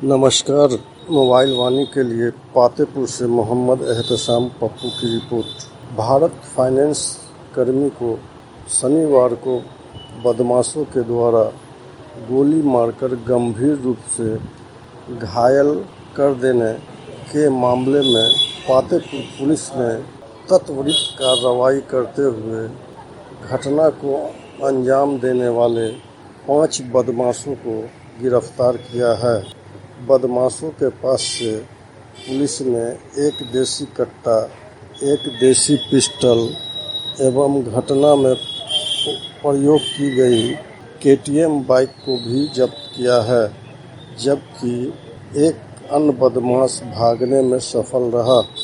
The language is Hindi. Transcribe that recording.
नमस्कार। मोबाइल वाणी के लिए पातेपुर से मोहम्मद एहतसाम पप्पू की रिपोर्ट। भारत फाइनेंस कर्मी को शनिवार को बदमाशों के द्वारा गोली मारकर गंभीर रूप से घायल कर देने के मामले में पातेपुर पुलिस ने त्वरित कार्रवाई करते हुए घटना को अंजाम देने वाले 5 बदमाशों को गिरफ्तार किया है। बदमाशों के पास से पुलिस ने एक देसी कट्टा, एक देसी पिस्टल एवं घटना में प्रयोग की गई केटीएम बाइक को भी जब्त किया है, जबकि एक अन्य बदमाश भागने में सफल रहा।